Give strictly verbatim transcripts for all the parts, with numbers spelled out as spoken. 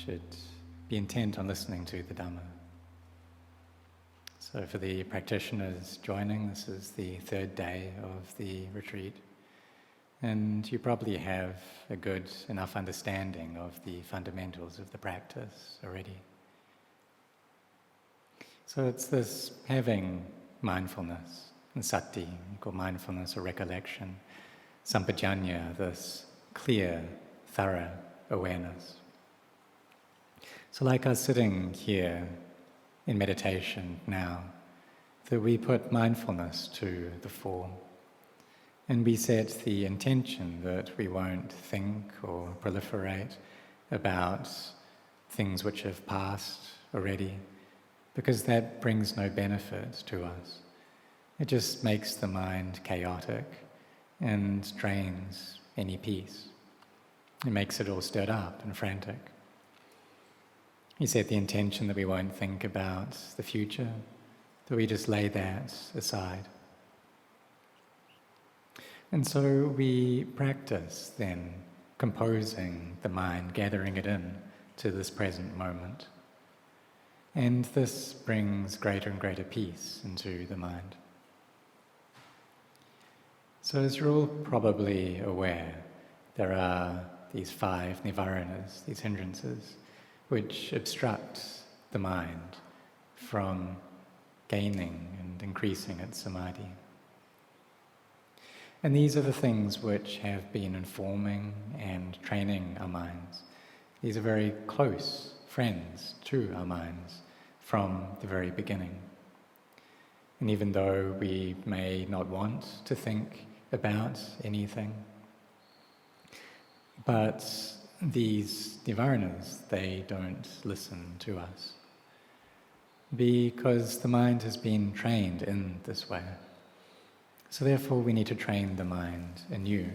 should be intent on listening to the Dhamma. So for the practitioners joining, this is the third day of the retreat. And you probably have a good enough understanding of the fundamentals of the practice already. So it's this having mindfulness, and sati, called mindfulness or recollection, sampajanya, this clear, thorough awareness. So like us sitting here in meditation now, that we put mindfulness to the fore, and we set the intention that we won't think or proliferate about things which have passed already, because that brings no benefit to us. It just makes the mind chaotic and drains any peace. It makes it all stirred up and frantic. You set the intention that we won't think about the future, that we just lay that aside. And so we practice then composing the mind, gathering it in to this present moment. And this brings greater and greater peace into the mind. So as you're all probably aware, there are these five nivaranas, these hindrances, which obstruct the mind from gaining and increasing its samadhi. And these are the things which have been informing and training our minds. These are very close friends to our minds from the very beginning. And even though we may not want to think about anything, but these nivaranas, they don't listen to us, because the mind has been trained in this way. So therefore we need to train the mind anew.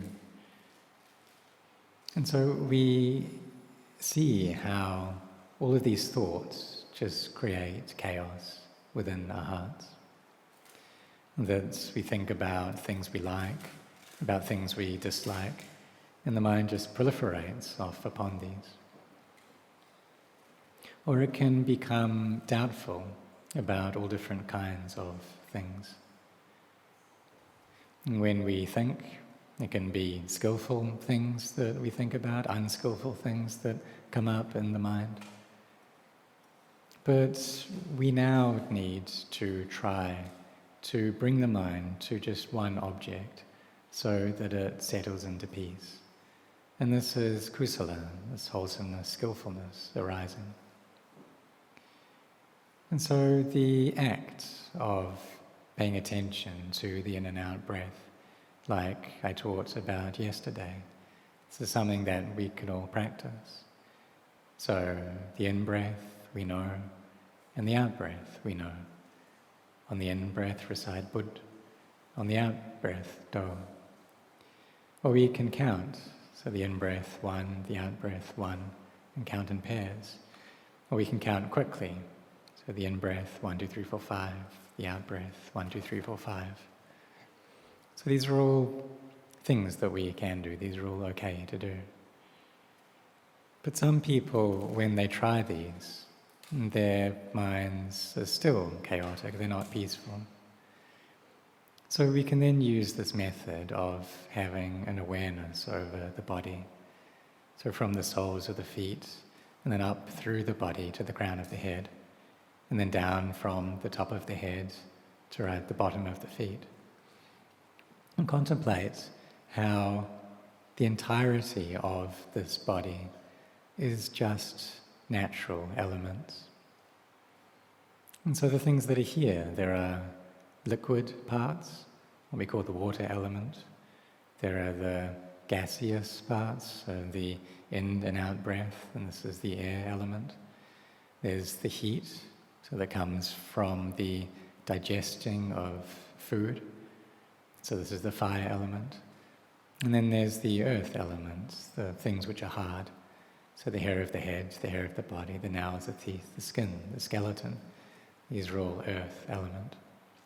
And so we see how all of these thoughts just create chaos within our hearts. That we think about things we like, about things we dislike, and the mind just proliferates off upon these. Or it can become doubtful about all different kinds of things. And when we think, it can be skillful things that we think about, unskillful things that come up in the mind. But we now need to try to bring the mind to just one object so that it settles into peace. And this is kusala, this wholesomeness, skillfulness arising. And so the act of paying attention to the in and out breath, like I taught about yesterday, this is something that we can all practice. So the in-breath we know, and the out-breath we know. On the in-breath recite Bud, on the out-breath Do. Or we can count. So the in-breath, one, the out-breath, one, and count in pairs. Or we can count quickly. So the in-breath, one, two, three, four, five. The out-breath, one, two, three, four, five. So these are all things that we can do. These are all okay to do. But some people, when they try these, their minds are still chaotic. They're not peaceful. So we can then use this method of having an awareness over the body. So from the soles of the feet, and then up through the body to the crown of the head, and then down from the top of the head to right at the bottom of the feet. And contemplate how the entirety of this body is just natural elements. And so the things that are here, there are liquid parts, what we call the water element. There are the gaseous parts, so the in and out breath, and this is the air element. There's the heat, so that comes from the digesting of food. So this is the fire element. And then there's the earth element, the things which are hard. So the hair of the head, the hair of the body, the nails, the teeth, the skin, the skeleton. These are all earth element.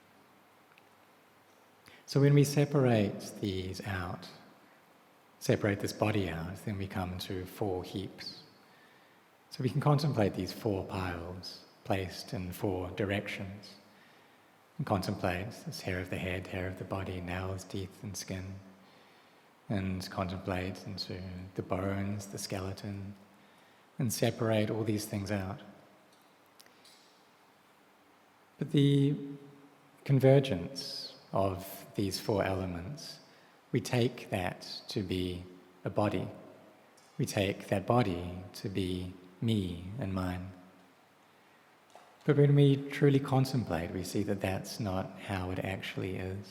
So when we separate these out, separate this body out, then we come to four heaps. So we can contemplate these four piles placed in four directions, and contemplate this hair of the head, hair of the body, nails, teeth and skin, and contemplate into the bones, the skeleton, and separate all these things out. But the convergence of these four elements, we take that to be a body. We take that body to be me and mine. But when we truly contemplate, we see that that's not how it actually is.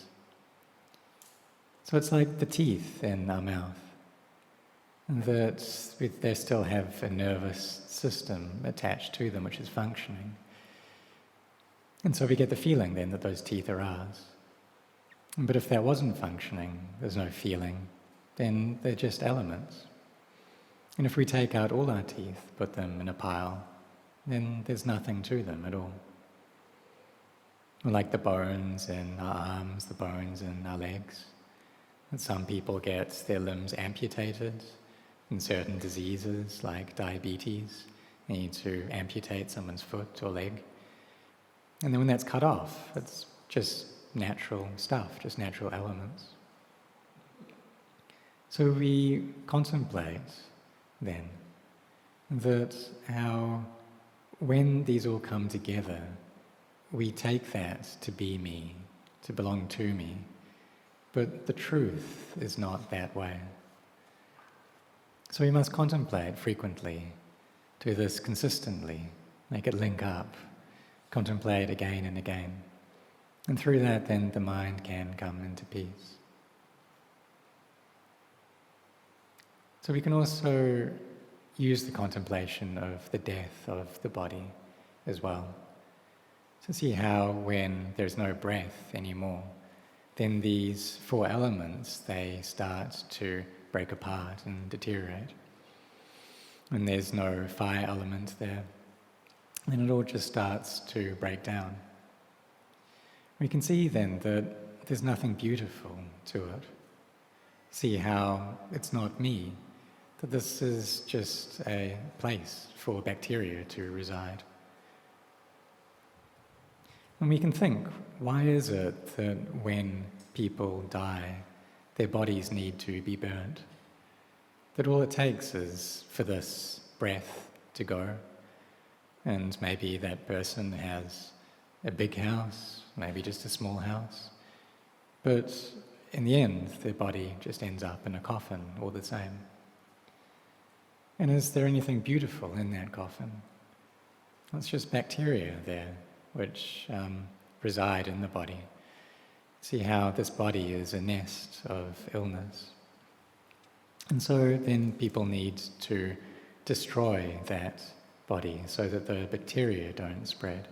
So it's like the teeth in our mouth, that they still have a nervous system attached to them which is functioning. And so we get the feeling then that those teeth are ours. But if that wasn't functioning, there's no feeling, then they're just elements. And if we take out all our teeth, put them in a pile, then there's nothing to them at all. Like the bones in our arms, the bones in our legs. And some people get their limbs amputated in certain diseases like diabetes. They need to amputate someone's foot or leg. And then when that's cut off, it's just natural stuff, just natural elements. So we contemplate then that how when these all come together, we take that to be me, to belong to me, but the truth is not that way. So we must contemplate frequently, do this consistently, make it link up, contemplate again and again. And through that, then the mind can come into peace. So we can also use the contemplation of the death of the body as well, to see how when there's no breath anymore, then these four elements, they start to break apart and deteriorate. When there's no fire element there, then it all just starts to break down. We can see then that there's nothing beautiful to it. See how it's not me, that this is just a place for bacteria to reside. And we can think, why is it that when people die, their bodies need to be burnt? That all it takes is for this breath to go, and maybe that person has a big house, maybe just a small house, but in the end, their body just ends up in a coffin all the same. And is there anything beautiful in that coffin? It's just bacteria there, which um, reside in the body. See how this body is a nest of illness. And so then people need to destroy that body so that the bacteria don't spread.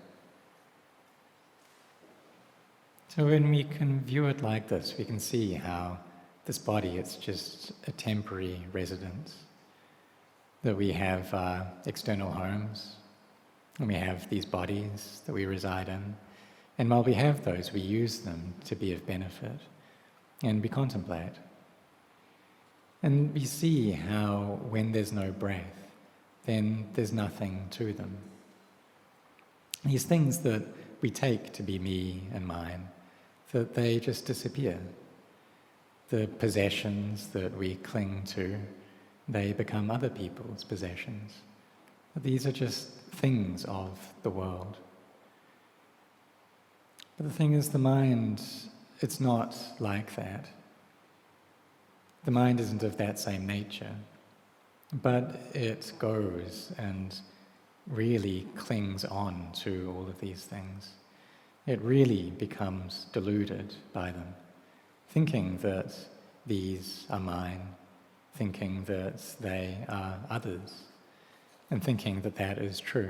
So when we can view it like this, we can see how this body, it's just a temporary residence. That we have uh, external homes, and we have these bodies that we reside in. And while we have those, we use them to be of benefit, and we contemplate. And we see how when there's no breath, then there's nothing to them. These things that we take to be me and mine, that they just disappear. The possessions that we cling to, they become other people's possessions. But these are just things of the world. But the thing is, the mind, it's not like that. The mind isn't of that same nature, but it goes and really clings on to all of these things. It really becomes deluded by them, thinking that these are mine, thinking that they are others, and thinking that that is true.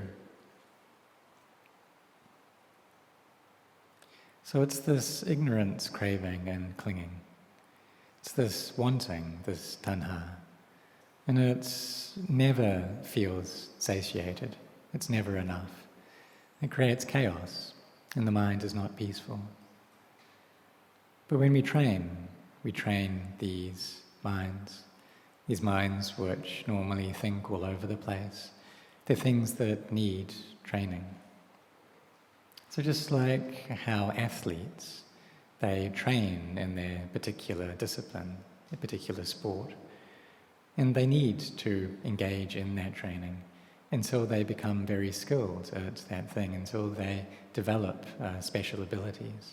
So it's this ignorance, craving and clinging. It's this wanting, this tanha. And it never feels satiated. It's never enough. It creates chaos, and the mind is not peaceful. But when we train, we train these minds, these minds which normally think all over the place, They're things that need training. So just like how athletes, they train in their particular discipline, their particular sport, and they need to engage in that training until they become very skilled at that thing, until they develop uh, special abilities.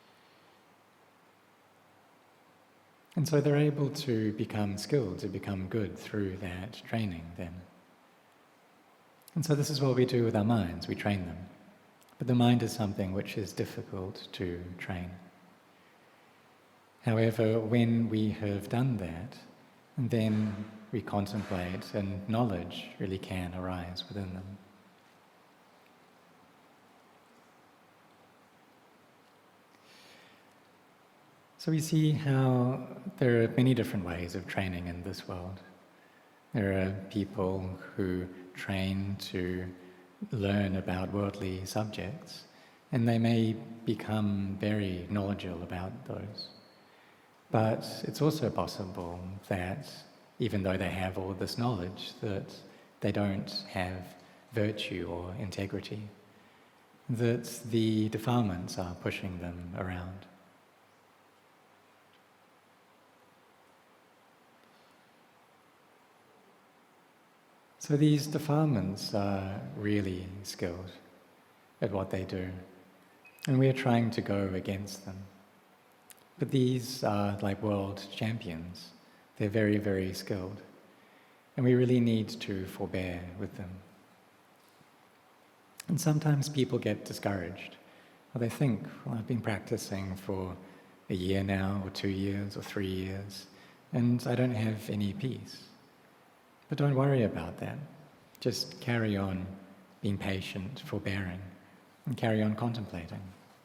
And so they're able to become skilled, to become good through that training then. And so this is what we do with our minds, we train them. But the mind is something which is difficult to train. However, when we have done that, then we contemplate and knowledge really can arise within them. So we see how there are many different ways of training in this world. There are people who train to learn about worldly subjects, and they may become very knowledgeable about those. But it's also possible that even though they have all this knowledge, that they don't have virtue or integrity, that the defilements are pushing them around. So these defilements are really skilled at what they do, and we are trying to go against them. But these are like world champions. They're very, very skilled, and we really need to forbear with them. And sometimes people get discouraged. Or they think, well, I've been practicing for a year now, or two years, or three years, and I don't have any peace. But don't worry about that. Just carry on being patient, forbearing, and carry on contemplating.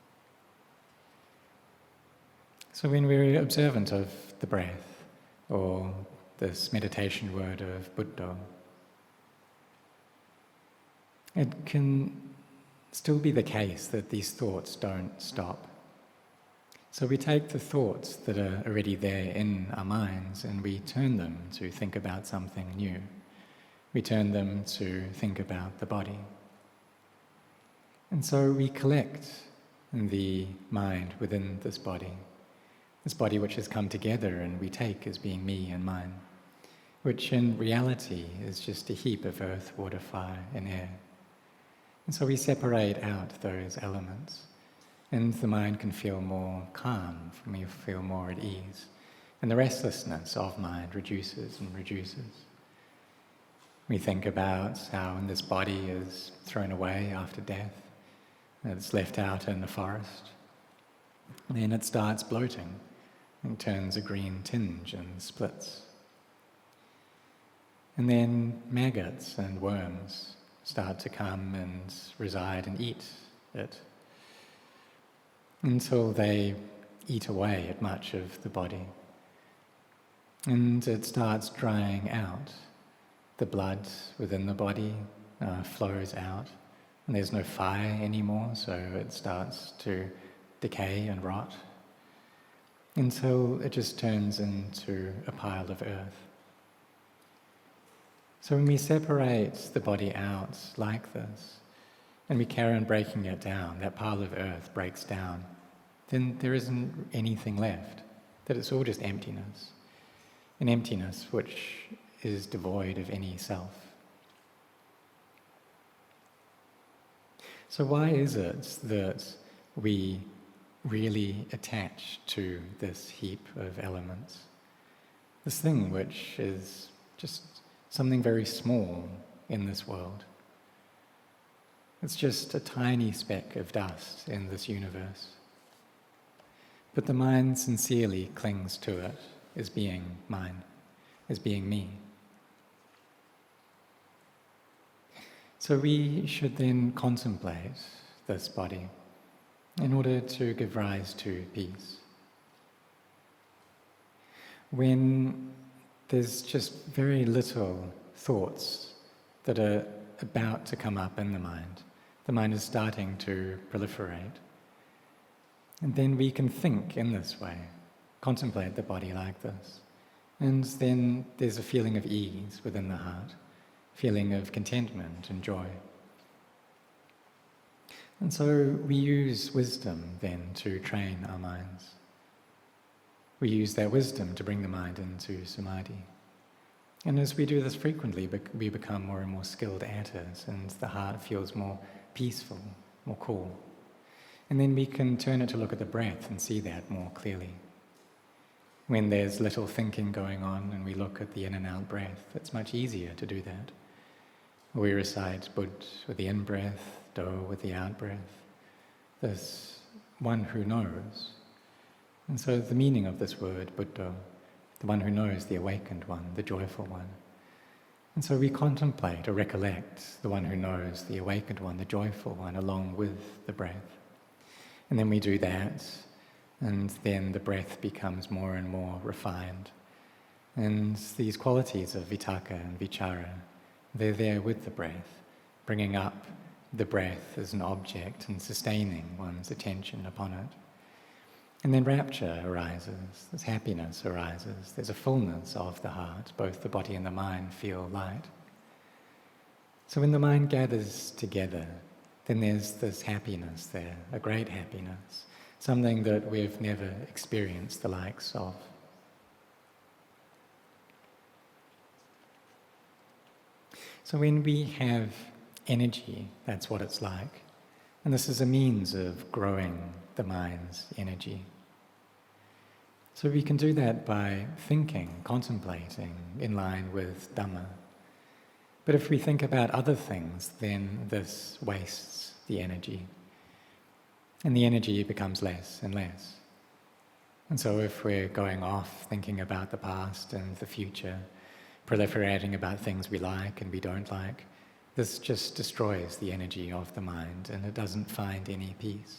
So when we're observant of the breath, or this meditation word of Buddha, it can still be the case that these thoughts don't stop. So we take the thoughts that are already there in our minds and we turn them to think about something new. We turn them to think about the body. And so we collect the mind within this body, this body which has come together and we take as being me and mine, which in reality is just a heap of earth, water, fire, and air. And so we separate out those elements, and the mind can feel more calm, we feel more at ease, and the restlessness of mind reduces and reduces. We think about how this body is thrown away after death, and it's left out in the forest, and then it starts bloating and turns a green tinge and splits. And then maggots and worms start to come and reside and eat it, until they eat away at much of the body. And it starts drying out. The blood within the body uh, flows out, and there's no fire anymore, so it starts to decay and rot, until it just turns into a pile of earth. So when we separate the body out like this, and we carry on breaking it down, that pile of earth breaks down, then there isn't anything left, that it's all just emptiness. An emptiness which is devoid of any self. So why is it that we really attach to this heap of elements? This thing which is just something very small in this world. It's just a tiny speck of dust in this universe. But the mind sincerely clings to it as being mine, as being me. So we should then contemplate this body in order to give rise to peace. When there's just very little thoughts that are about to come up in the mind, the mind is starting to proliferate. And then we can think in this way, contemplate the body like this. And then there's a feeling of ease within the heart. feeling of contentment and joy. And so we use wisdom then to train our minds. We use that wisdom to bring the mind into samadhi. And as we do this frequently, we become more and more skilled at it, and the heart feels more peaceful, more cool. And then we can turn it to look at the breath and see that more clearly. When there's little thinking going on and we look at the in and out breath, it's much easier to do that. We recite Bud with the in-breath, Do with the out-breath, this one who knows. And so the meaning of this word, Buddha, the one who knows, the awakened one, the joyful one. And so we contemplate or recollect the one who knows, the awakened one, the joyful one, along with the breath. And then we do that, and then the breath becomes more and more refined. And these qualities of vitakka and vichara, they're there with the breath, bringing up the breath as an object and sustaining one's attention upon it. And then rapture arises, this happiness arises, there's a fullness of the heart, both the body and the mind feel light. So when the mind gathers together, then there's this happiness there, a great happiness, something that we've never experienced the likes of. So when we have energy, that's what it's like. And this is a means of growing the mind's energy. So we can do that by thinking, contemplating in line with Dhamma. But if we think about other things, then this wastes the energy. And the energy becomes less and less. And so if we're going off thinking about the past and the future, proliferating about things we like and we don't like, this just destroys the energy of the mind and it doesn't find any peace.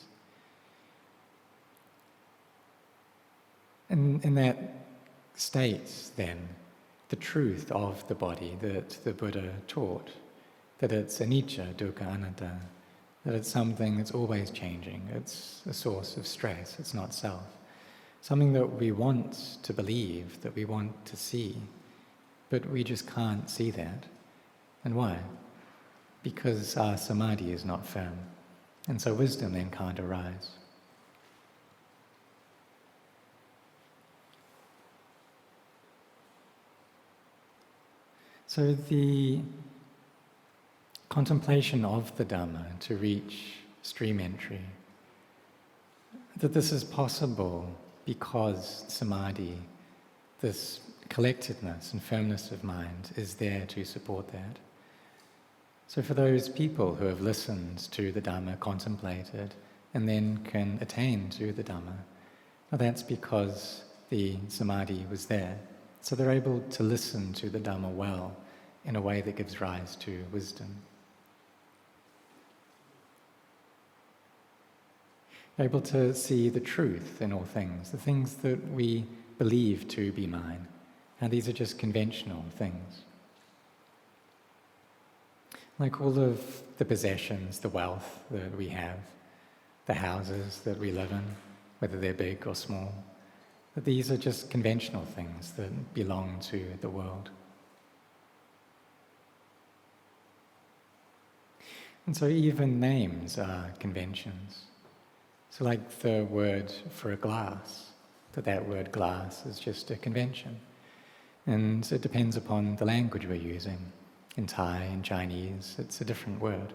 And in that state, then, the truth of the body that the Buddha taught, that it's anicca, dukkha, anatta, that it's something that's always changing, it's a source of stress, it's not self. Something that we want to believe, that we want to see, but we just can't see that. And why? Because our samadhi is not firm, and so wisdom then can't arise. So the contemplation of the Dhamma to reach stream entry, that this is possible because samadhi, this collectedness and firmness of mind, is there to support that. So for those people who have listened to the Dhamma, contemplated, and then can attain to the Dhamma, well, that's because the samadhi was there. So they're able to listen to the Dhamma well in a way that gives rise to wisdom. They're able to see the truth in all things, the things that we believe to be mine. And these are just conventional things. Like all of the possessions, the wealth that we have, the houses that we live in, whether they're big or small, that these are just conventional things that belong to the world. And so even names are conventions. So like the word for a glass, that that word glass is just a convention. And it depends upon the language we're using. In Thai, in Chinese, it's a different word.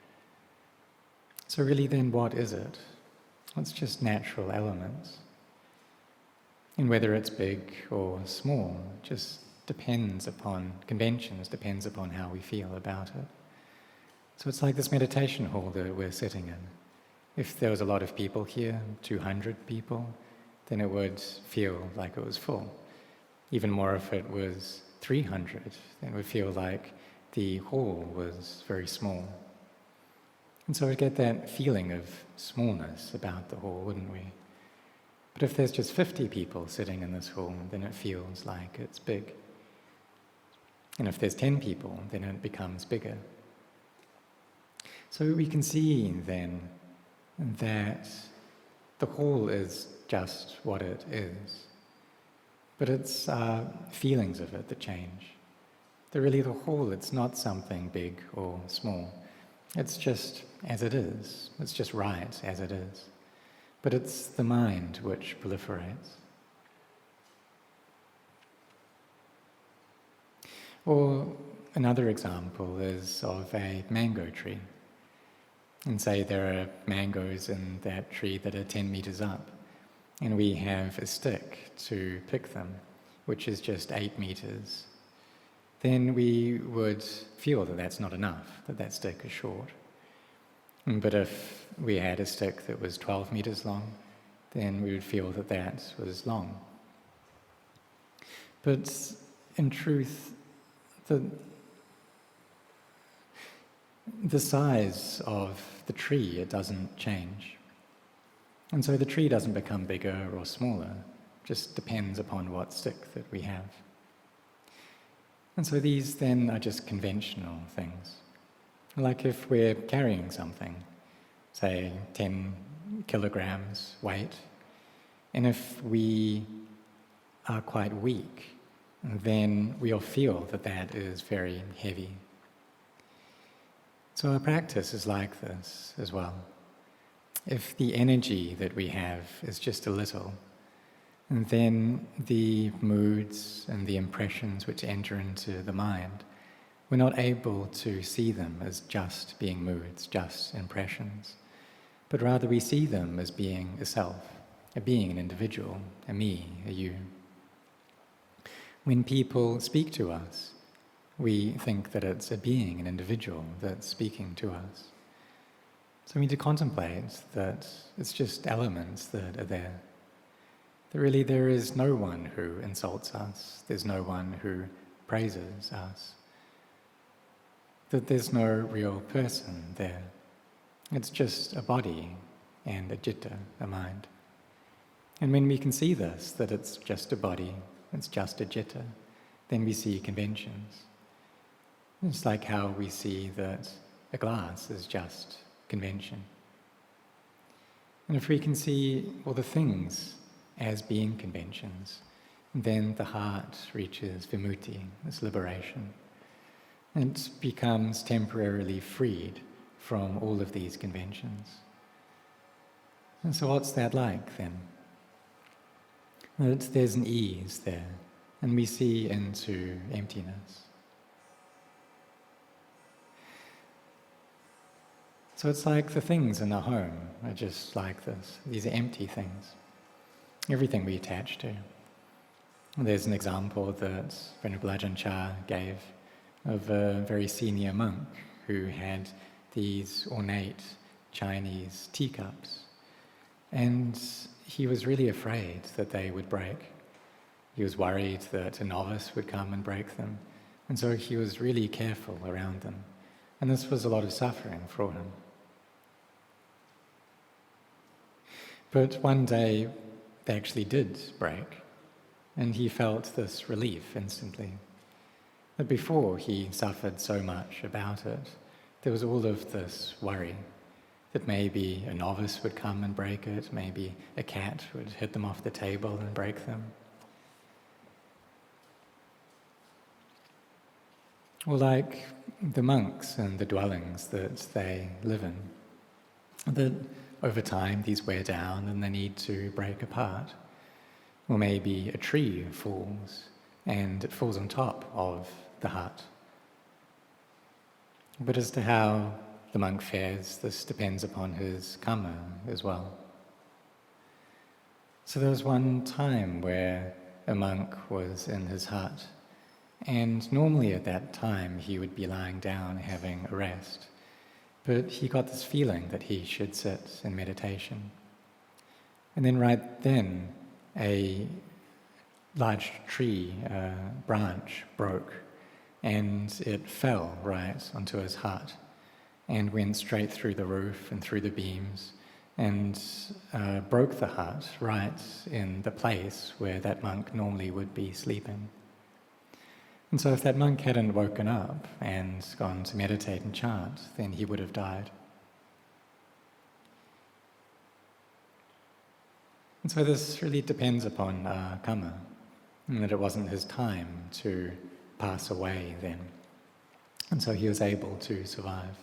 So really then what is it? It's just natural elements. And whether it's big or small, it just depends upon conventions, depends upon how we feel about it. So it's like this meditation hall that we're sitting in. If there was a lot of people here, two hundred people, then it would feel like it was full. Even more if it was three hundred, then it would feel like the hall was very small. And so we'd get that feeling of smallness about the hall, wouldn't we? But if there's just fifty people sitting in this hall, then it feels like it's big. And if there's ten people, then it becomes bigger. So we can see then that the hall is just what it is, but it's uh, feelings of it that change. that really the whole, it's not something big or small. It's just as it is. It's just right as it is. But it's the mind which proliferates. Or another example is of a mango tree. And say there are mangoes in that tree that are ten meters up, and we have a stick to pick them, which is just eight meters. Then we would feel that that's not enough, that that stick is short. But if we had a stick that was twelve meters long, then we would feel that that was long. But in truth, the, the size of the tree, it doesn't change. And so the tree doesn't become bigger or smaller, just depends upon what stick that we have. And so these then are just conventional things. Like if we're carrying something, say ten kilograms weight, and if we are quite weak, then we'll feel that that is very heavy. So our practice is like this as well. If the energy that we have is just a little, then the moods and the impressions which enter into the mind, we're not able to see them as just being moods, just impressions, but rather we see them as being a self, a being, an individual, a me, a you. When people speak to us, we think that it's a being, an individual that's speaking to us. So we need to contemplate that it's just elements that are there. That really there is no one who insults us, there's no one who praises us. That there's no real person there. It's just a body and a citta, a mind. And when we can see this, that it's just a body, it's just a citta, then we see conventions. It's like how we see that a glass is just convention. And if we can see all the things as being conventions, then the heart reaches vimutti, this liberation. It becomes temporarily freed from all of these conventions. And so what's that like then? That there's an ease there, and we see into emptiness. So it's like the things in the home are just like this. These are empty things. Everything we attach to. There's an example that Venerable Ajahn Chah gave of a very senior monk who had these ornate Chinese teacups. And he was really afraid that they would break. He was worried that a novice would come and break them. And so he was really careful around them. And this was a lot of suffering for him. But one day they actually did break, and he felt this relief instantly. But before he suffered so much about it, there was all of this worry that maybe a novice would come and break it, maybe a cat would hit them off the table and break them. Or like the monks and the dwellings that they live in, that over time these wear down and they need to break apart. Or maybe a tree falls and it falls on top of the hut. But as to how the monk fares, this depends upon his karma as well. So there was one time where a monk was in his hut, and normally at that time he would be lying down having a rest, but he got this feeling that he should sit in meditation. And then right then a large tree uh, branch broke, and it fell right onto his hut and went straight through the roof and through the beams and uh, broke the hut right in the place where that monk normally would be sleeping. And so if that monk hadn't woken up and gone to meditate and chant, then he would have died. And so this really depends upon uh, karma, and that it wasn't his time to pass away then. And so he was able to survive.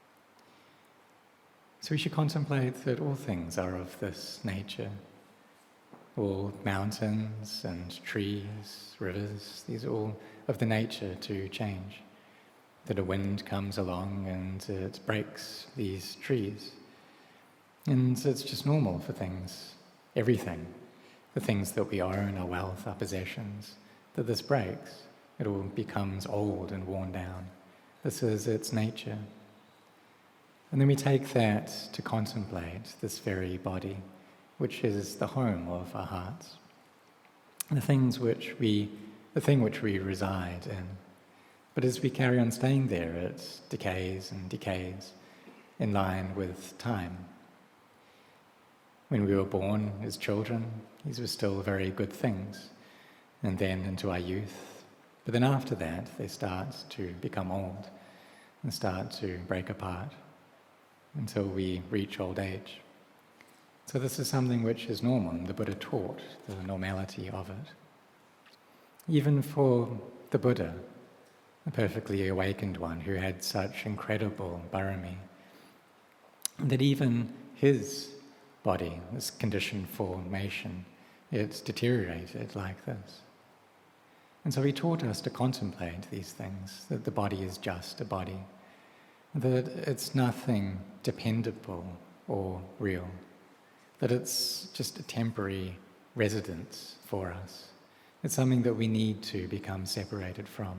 So we should contemplate that all things are of this nature. All mountains and trees, rivers, these are all of the nature to change. That a wind comes along and it breaks these trees. And it's just normal for things, everything, the things that we own, our wealth, our possessions, that this breaks. It all becomes old and worn down. This is its nature. And then we take that to contemplate this very body, which is the home of our hearts, the things which we, the thing which we reside in. But as we carry on staying there, it decays and decays in line with time. When we were born as children, these were still very good things, and then into our youth. But then after that, they start to become old and start to break apart until we reach old age. So this is something which is normal, and the Buddha taught the normality of it. Even for the Buddha, a perfectly awakened one who had such incredible barami, that even his body, this conditioned formation, it deteriorated like this. And so he taught us to contemplate these things, that the body is just a body, that it's nothing dependable or real, that it's just a temporary residence for us. It's something that we need to become separated from.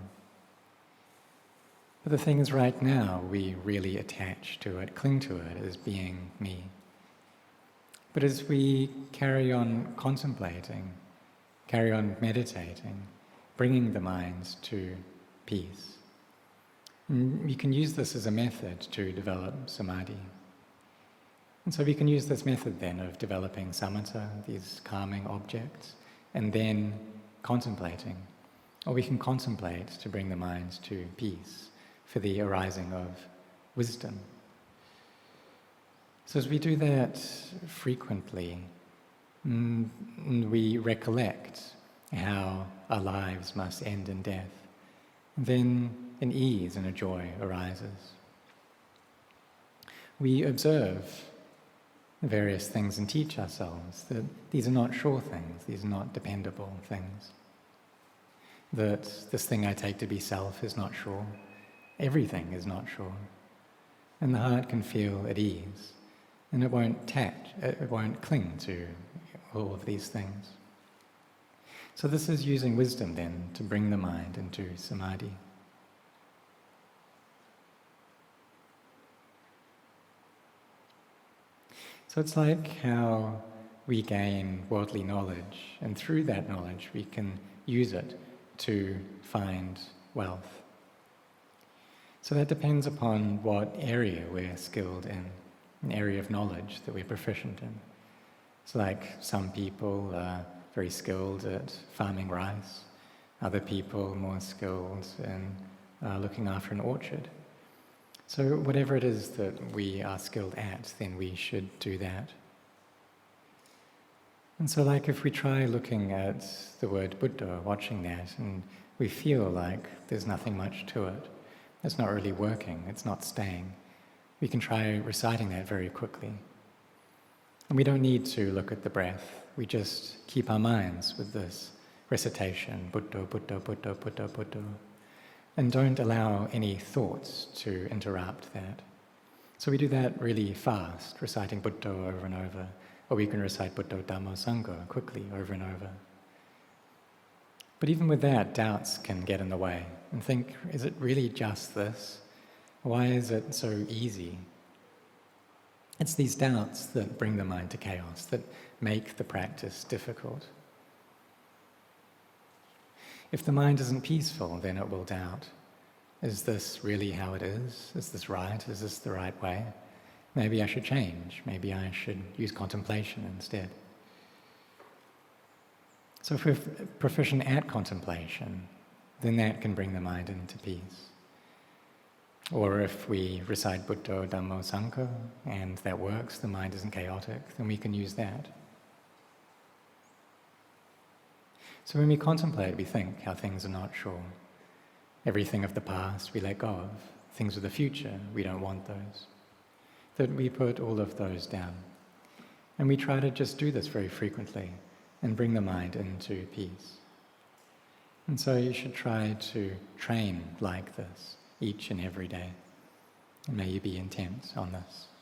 But the thing is, right now, we really attach to it, cling to it as being me. But as we carry on contemplating, carry on meditating, bringing the mind to peace, we can use this as a method to develop samadhi. And so we can use this method then of developing samatha, these calming objects, and then contemplating. Or we can contemplate to bring the mind to peace for the arising of wisdom. So as we do that frequently, we recollect how our lives must end in death. Then an ease and a joy arises. We observe various things and teach ourselves that these are not sure things, these are not dependable things. That this thing I take to be self is not sure. Everything is not sure. And the heart can feel at ease, and it won't attach, it won't cling to all of these things. So this is using wisdom then to bring the mind into samadhi. So it's like how we gain worldly knowledge, and through that knowledge we can use it to find wealth. So that depends upon what area we're skilled in, an area of knowledge that we're proficient in. It's like some people are very skilled at farming rice, other people more skilled in uh, looking after an orchard. So whatever it is that we are skilled at, then we should do that. And so like if we try looking at the word Buddha, watching that, and we feel like there's nothing much to it, it's not really working, it's not staying, we can try reciting that very quickly. And we don't need to look at the breath, we just keep our minds with this recitation, Buddha, Buddha, Buddha, Buddha, Buddha. And don't allow any thoughts to interrupt that. So we do that really fast, reciting Buddha over and over, or we can recite Buddha, Dhamma, Sangha quickly over and over. But even with that, doubts can get in the way and think, is it really just this? Why is it so easy? It's these doubts that bring the mind to chaos, that make the practice difficult. If the mind isn't peaceful, then it will doubt. Is this really how it is? Is this right? Is this the right way? Maybe I should change. Maybe I should use contemplation instead. So if we're proficient at contemplation, then that can bring the mind into peace. Or if we recite Buddha, Dhammo, Sangha, and that works, the mind isn't chaotic, then we can use that. So when we contemplate, we think how things are not sure. Everything of the past we let go of. Things of the future, we don't want those. That we put all of those down. And we try to just do this very frequently and bring the mind into peace. And so you should try to train like this each and every day. And may you be intent on this.